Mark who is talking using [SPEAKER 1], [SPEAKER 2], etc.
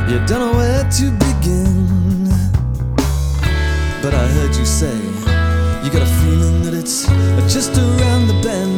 [SPEAKER 1] You don't know where to begin. But I heard you say you got a feeling that it's just around the bend.